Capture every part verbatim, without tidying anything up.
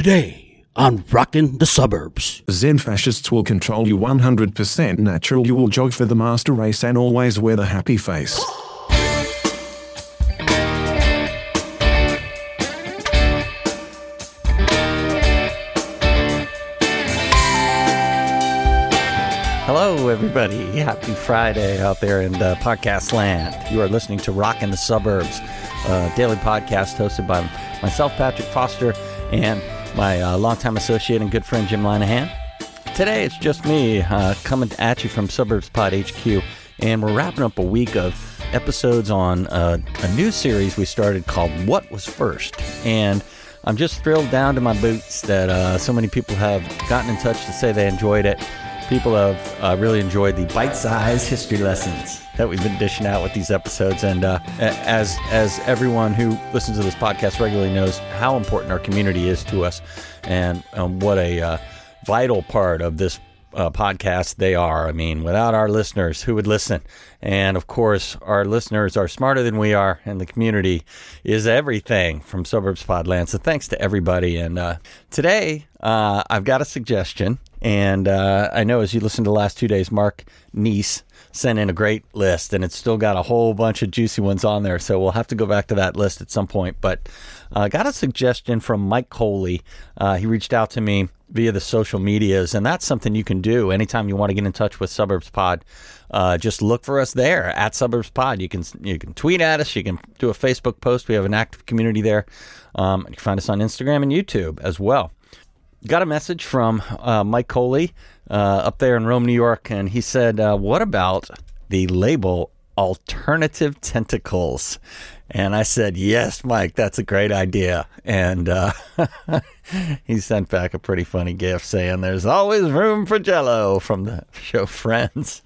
Today on Rockin' the Suburbs. Zen fascists will control you one hundred percent natural. You will jog for the master race and always wear the happy face. Hello, everybody. Happy Friday out there in uh, podcast land. You are listening to Rockin' the Suburbs, a daily podcast hosted by myself, Patrick Foster, and my uh, longtime associate and good friend, Jim Linehan. Today, it's just me uh, coming at you from Suburbs Pod H Q, and we're wrapping up a week of episodes on uh, a new series we started called What Was First. And I'm just thrilled down to my boots that uh, so many people have gotten in touch to say they enjoyed it. People have uh, really enjoyed the bite-sized history lessons that we've been dishing out with these episodes. And uh, as as everyone who listens to this podcast regularly knows how important our community is to us and um, what a uh, vital part of this uh, podcast they are. I mean, without our listeners, who would listen? And, of course, our listeners are smarter than we are, and the community is everything from Suburbs Podland. So thanks to everybody. And uh, today, uh, I've got a suggestion. And uh, I know as you listen to the last two days, Mark Neese sent in a great list, and it's still got a whole bunch of juicy ones on there. So we'll have to go back to that list at some point. But I uh, got a suggestion from Mike Coley. Uh, he reached out to me via the social medias, and that's something you can do anytime you want to get in touch with Suburbs Pod. Uh, just look for us there at Suburbs Pod. You can you can tweet at us. You can do a Facebook post. We have an active community there. Um, you can find us on Instagram and YouTube as well. Got a message from uh, Mike Coley uh, up there in Rome, New York, and he said, uh, what about the label Alternative Tentacles? And I said, yes, Mike, that's a great idea. And uh, he sent back a pretty funny gift saying there's always room for Jell-O from the show Friends.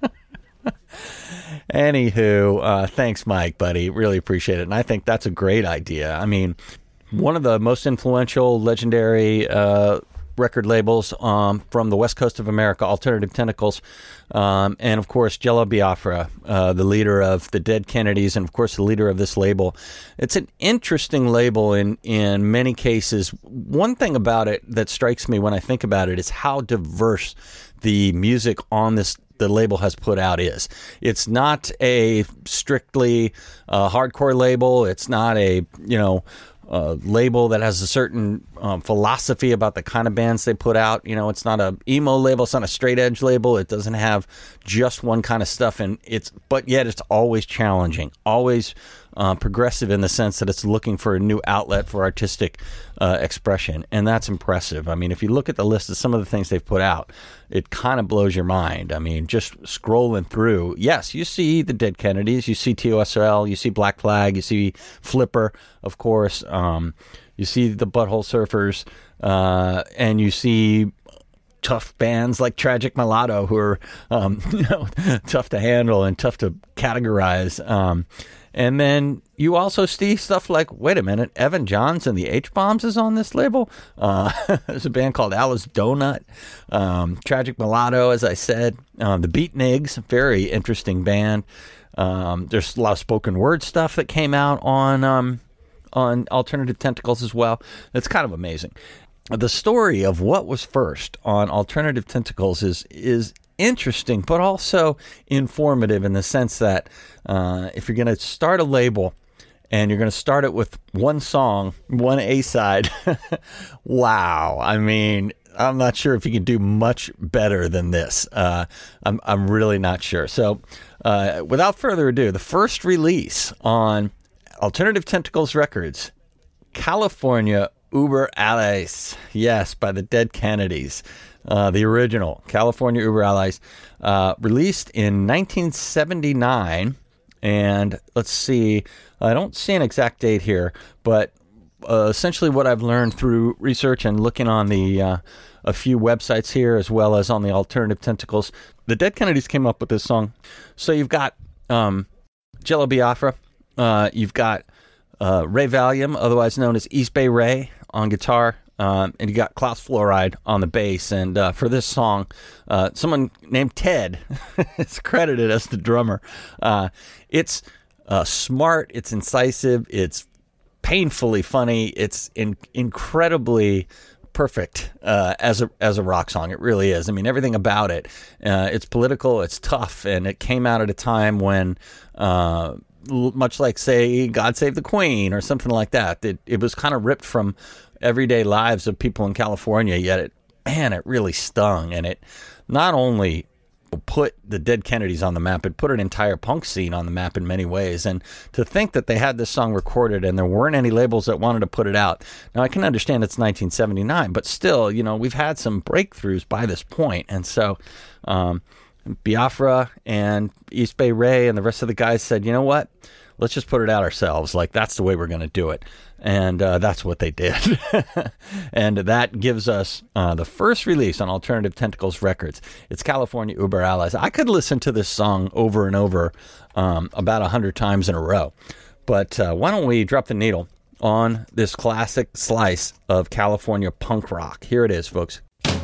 Anywho, uh, thanks, Mike, buddy. Really appreciate it. And I think that's a great idea. I mean, one of the most influential, legendary uh, record labels um, from the West Coast of America, Alternative Tentacles, um, and, of course, Jello Biafra, uh, the leader of the Dead Kennedys, and, of course, the leader of this label. It's an interesting label in, in many cases. One thing about it that strikes me when I think about it is how diverse the music on this the label has put out is. It's not a strictly uh, hardcore label. It's not a, you know, Uh, label that has a certain um, philosophy about the kind of bands they put out. You know, it's not a emo label. It's not a straight edge label. It doesn't have just one kind of stuff, and it's but yet it's always challenging, always uh, progressive in the sense that it's looking for a new outlet for artistic uh, expression, and that's impressive. I mean, if you look at the list of some of the things they've put out, it kind of blows your mind. I mean, just scrolling through, yes, you see the Dead Kennedys, you see T O S L, you see Black Flag, you see Flipper, of course, um, you see the Butthole Surfers, uh, and you see tough bands like Tragic Mulatto who are um, you know, tough to handle and tough to categorize. Um, and then you also see stuff like, wait a minute, Evan Johns and the H-Bombs is on this label. Uh, there's a band called Alice Donut. Um, Tragic Mulatto, as I said. Um, the Beatniks, very interesting band. Um, there's a lot of spoken word stuff that came out on um, on Alternative Tentacles as well. It's kind of amazing. The story of what was first on Alternative Tentacles is is interesting, but also informative in the sense that uh, if you're going to start a label and you're going to start it with one song, one A-side, wow. I mean, I'm not sure if you can do much better than this. Uh, I'm I'm really not sure. So uh, without further ado, the first release on Alternative Tentacles Records, California Uber Allies, yes, by the Dead Kennedys, uh, the original California Uber Allies, uh, released in nineteen seventy-nine, and let's see, I don't see an exact date here, but uh, essentially what I've learned through research and looking on the uh, a few websites here, as well as on the Alternative Tentacles, the Dead Kennedys came up with this song. So you've got um, Jello Biafra, uh, you've got uh, Ray Valium, otherwise known as East Bay Ray, on guitar, um, and you got Klaus Fluoride on the bass. And uh, for this song, uh, someone named Ted is credited as the drummer. Uh, it's uh, smart, it's incisive, it's painfully funny. It's in, incredibly perfect uh, as a as a rock song. It really is. I mean, everything about it. Uh, it's political. It's tough, and it came out at a time when, uh, much like say "God Save the Queen" or something like that, it it was kind of ripped from everyday lives of people in California. Yet it, man, it really stung, and it not only put the Dead Kennedys on the map, it put an entire punk scene on the map in many ways. And to think that they had this song recorded and there weren't any labels that wanted to put it out. Now, I can understand it's nineteen seventy-nine, but still, you know, we've had some breakthroughs by this point. And so um, Biafra and East Bay Ray and the rest of the guys said, you know what? Let's just put it out ourselves. Like, that's the way we're going to do it. And uh, that's what they did. And that gives us uh, the first release on Alternative Tentacles Records. It's California Uber Allies. I could listen to this song over and over um, about a hundred times in a row. But uh, why don't we drop the needle on this classic slice of California punk rock? Here it is, folks.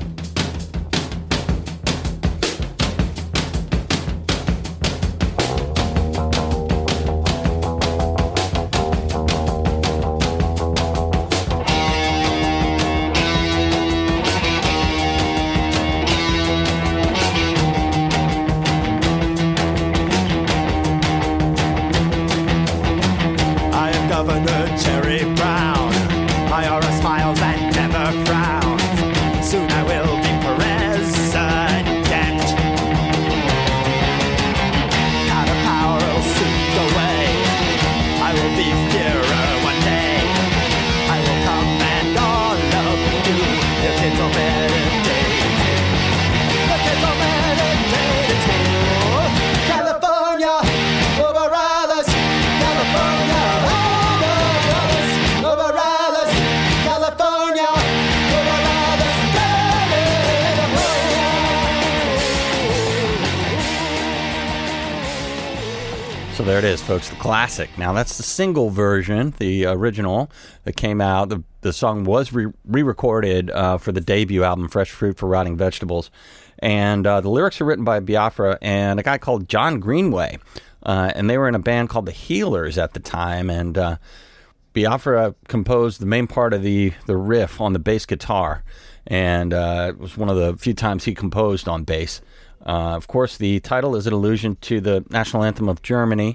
So there it is, folks, the classic. Now, that's the single version, the original that came out. The, the song was re- re-recorded uh, for the debut album, Fresh Fruit for Rotting Vegetables. And uh, the lyrics are written by Biafra and a guy called John Greenway. Uh, and they were in a band called the Healers at the time. And uh, Biafra composed the main part of the, the riff on the bass guitar. And uh, it was one of the few times he composed on bass. Uh, of course, the title is an allusion to the national anthem of Germany.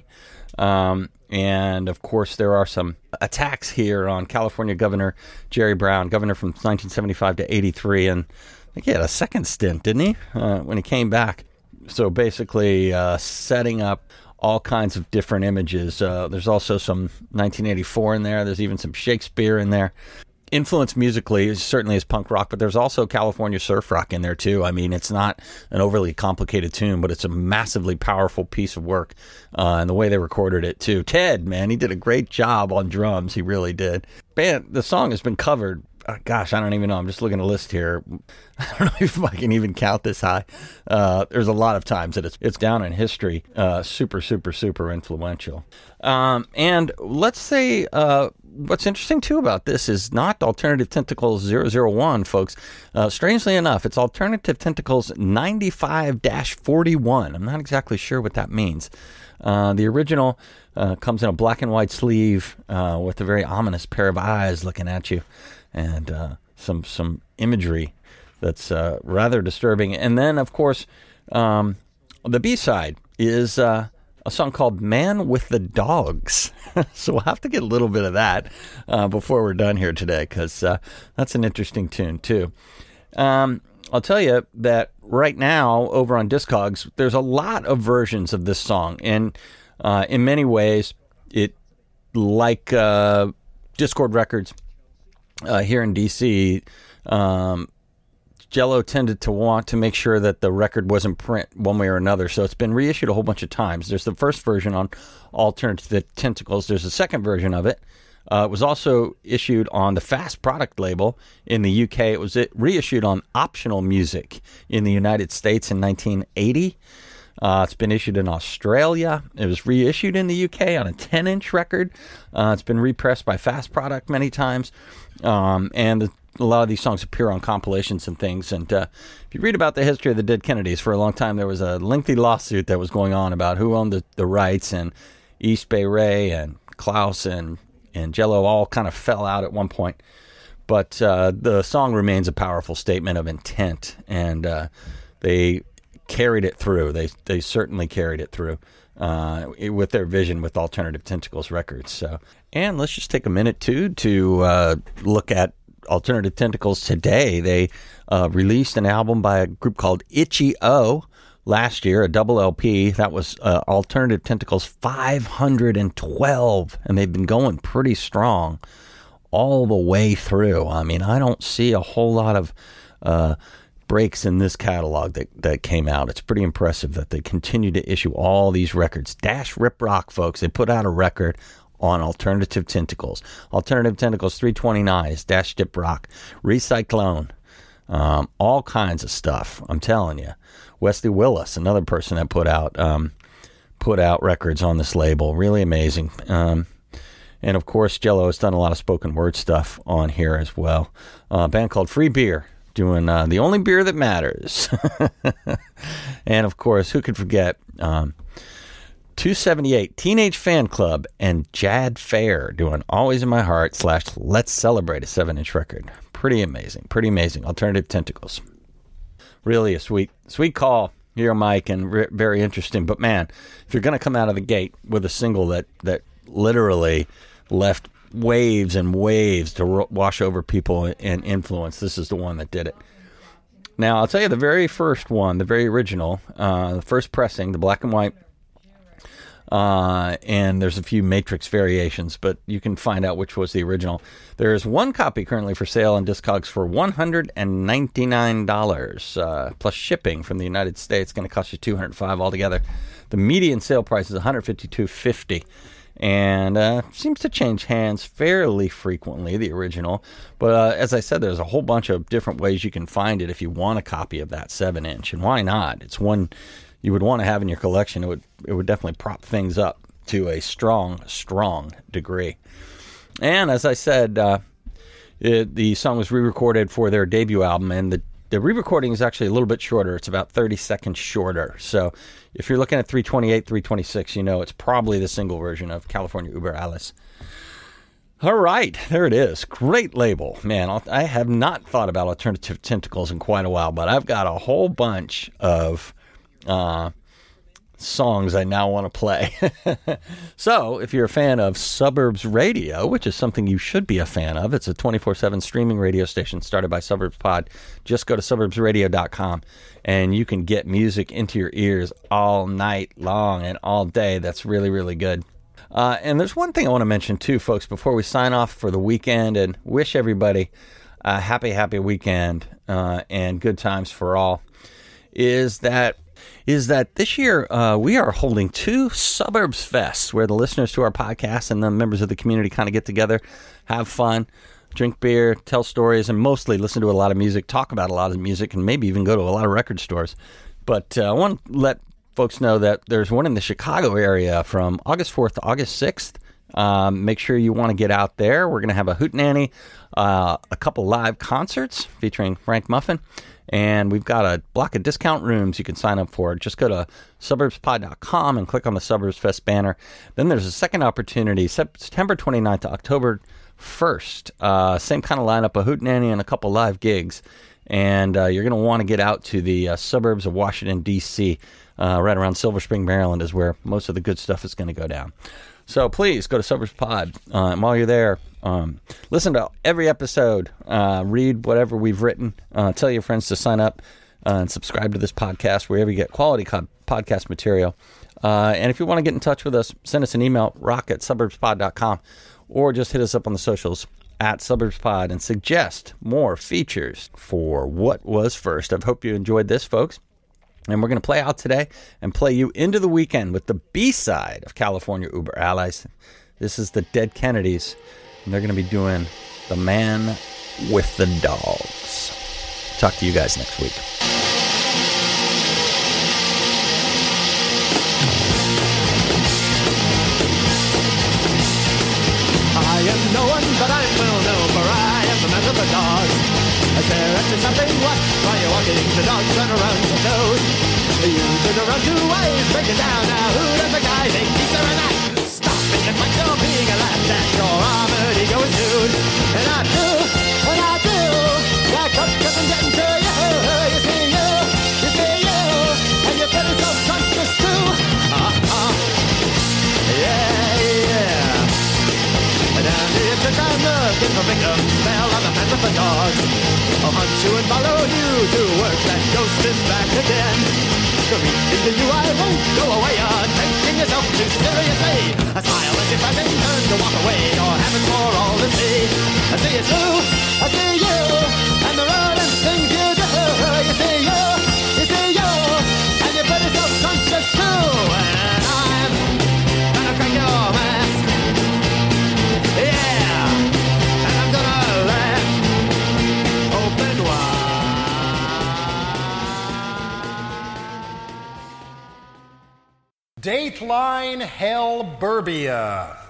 Um, and, of course, there are some attacks here on California Governor Jerry Brown, governor from nineteen seventy-five to eighty-three. And I think he had a second stint, didn't he, uh, when he came back? So basically uh, setting up all kinds of different images. Uh, there's also some nineteen eighty-four in there. There's even some Shakespeare in there. Influence musically certainly is punk rock, but there's also California surf rock in there too. I mean, it's not an overly complicated tune, but it's a massively powerful piece of work, uh, and the way they recorded it too. Ted, man, he did a great job on drums. He really did. Man, the song has been covered. Uh, gosh, I don't even know. I'm just looking at a list here. I don't know if I can even count this high. Uh, there's a lot of times that it's it's down in history. Uh, super, super, super influential. Um, and let's say uh, what's interesting, too, about this is not Alternative Tentacles zero zero one, folks. Uh, strangely enough, it's Alternative Tentacles ninety-five dash forty-one. I'm not exactly sure what that means. Uh, the original uh, comes in a black and white sleeve uh, with a very ominous pair of eyes looking at you. And uh, some some imagery that's uh, rather disturbing. And then, of course, um, the B-side is uh, a song called Man with the Dogs. So we'll have to get a little bit of that uh, before we're done here today, because uh, that's an interesting tune, too. Um, I'll tell you that right now, over on Discogs, there's a lot of versions of this song. And uh, in many ways, it, like uh, Discord Records, Uh, here in D C, um, Jello tended to want to make sure that the record was in print one way or another, so it's been reissued a whole bunch of times. There's the first version on Alternative Tentacles. There's a second version of it. Uh, it was also issued on the Fast Product label in the U K. It was it reissued on Optional Music in the United States in nineteen eighty. Uh, it's been issued in Australia. It was reissued in the U K on a ten-inch record. Uh, it's been repressed by Fast Product many times. Um, and the, a lot of these songs appear on compilations and things. And uh, if you read about the history of the Dead Kennedys, for a long time there was a lengthy lawsuit that was going on about who owned the, the rights. And East Bay Ray and Klaus and and Jello all kind of fell out at one point. But uh, the song remains a powerful statement of intent, and uh, they carried it through. They they certainly carried it through uh, with their vision with Alternative Tentacles Records. So, and let's just take a minute, too, to uh, look at Alternative Tentacles today. They uh, released an album by a group called Itchy O last year, a double L P. That was uh, Alternative Tentacles five hundred twelve, and they've been going pretty strong all the way through. I mean, I don't see a whole lot of uh, breaks in this catalog that, that came out. It's pretty impressive that they continue to issue all these records. Dash Rip Rock, folks, they put out a record on Alternative Tentacles. Alternative Tentacles three twenty-nine is Dash Rip Rock. Recyclone, um, all kinds of stuff, I'm telling you. Wesley Willis, another person that put out um, put out records on this label. Really amazing. Um, and, of course, Jello has done a lot of spoken word stuff on here as well. Uh, a band called Free Beer, doing uh, The Only Beer That Matters. And, of course, who could forget um, two seventy-eight, Teenage Fan Club, and Jad Fair doing Always in My Heart slash Let's Celebrate, a seven-inch record. Pretty amazing, pretty amazing. Alternative Tentacles. Really a sweet, sweet call here, Mike, and re- very interesting. But, man, if you're going to come out of the gate with a single that, that literally left waves and waves to ro- wash over people and influence, this is the one that did it. Now, I'll tell you the very first one, the very original, uh, the first pressing, the black and white, uh, and there's a few Matrix variations, but you can find out which was the original. There's one copy currently for sale on Discogs for one hundred ninety-nine dollars, uh, plus shipping from the United States. It's going to cost you two hundred five dollars altogether. The median sale price is one hundred fifty-two dollars and fifty cents. And uh, seems to change hands fairly frequently, the original. But uh, as I said, there's a whole bunch of different ways you can find it if you want a copy of that seven inch. And why not? It's one you would want to have in your collection. It would it would definitely prop things up to a strong, strong degree. And as I said, uh, it, the song was re-recorded for their debut album, and the The re-recording is actually a little bit shorter. It's about thirty seconds shorter. So if you're looking at three twenty-eight, three twenty-six, you know it's probably the single version of California Uber Alles. All right, there it is. Great label. Man, I'll, I have not thought about Alternative Tentacles in quite a while, but I've got a whole bunch of uh, songs I now want to play. So if you're a fan of Suburbs Radio, which is something you should be a fan of, it's a twenty-four seven streaming radio station started by Suburbs Pod. Just go to suburbs radio dot com and you can get music into your ears all night long and all day. That's really, really good. Uh, and there's one thing I want to mention too, folks, before we sign off for the weekend and wish everybody a happy, happy weekend uh, and good times for all, is that is that this year uh, we are holding two Suburbs Fests where the listeners to our podcast and the members of the community kind of get together, have fun, drink beer, tell stories, and mostly listen to a lot of music, talk about a lot of music, and maybe even go to a lot of record stores. But uh, I want to let folks know that there's one in the Chicago area from August fourth to August sixth. Um, make sure you want to get out there. We're going to have a hootenanny, uh, a couple live concerts featuring Frank Muffin. And we've got a block of discount rooms you can sign up for. Just go to suburbs pod dot com and click on the Suburbs Fest banner. Then there's a second opportunity, September twenty-ninth to October first. Uh, same kind of lineup, a hootenanny and a couple live gigs. And uh, you're going to want to get out to the uh, suburbs of Washington, D C, uh, right around Silver Spring, Maryland is where most of the good stuff is going to go down. So please go to Suburbs Pod. Uh, and while you're there, um, listen to every episode, uh, read whatever we've written, uh, tell your friends to sign up uh, and subscribe to this podcast wherever you get quality co- podcast material. Uh, and if you want to get in touch with us, send us an email, rock at suburbs pod dot com, or just hit us up on the socials at SuburbsPod and suggest more features for What Was First. I hope you enjoyed this, folks. And we're going to play out today and play you into the weekend with the B-side of California Uber Alles. This is the Dead Kennedys, and they're going to be doing The Man with the Dogs. Talk to you guys next week. I am no one, but I'm well known, for I am the man with the dogs. I stare at the something watch while you're walking, the dogs run around your toes. You turn around two ways, break it down now. Who does the guy think he's a night? Stop it! it might still being a laugh that your armored ego is nude. And I do, and I do, that cup doesn't get into you. You see you, you see you, and you're pretty self-conscious too. Uh-huh, yeah, yeah. Down the church I'm looking for victims, smell of the man with the dogs. I'll hunt you and follow you to work, that ghost is back again. Greeting to you, I won't go away, you're taking yourself too seriously. A smile as if I've been turned to walk away, your habits for all to see. I see it's true, I see you, and the rodent things you do. You see you, you see you, and you're pretty self-conscious too. And I'm gonna crack your mask, yeah, and I'm gonna laugh open wide. Dateline Hellburbia.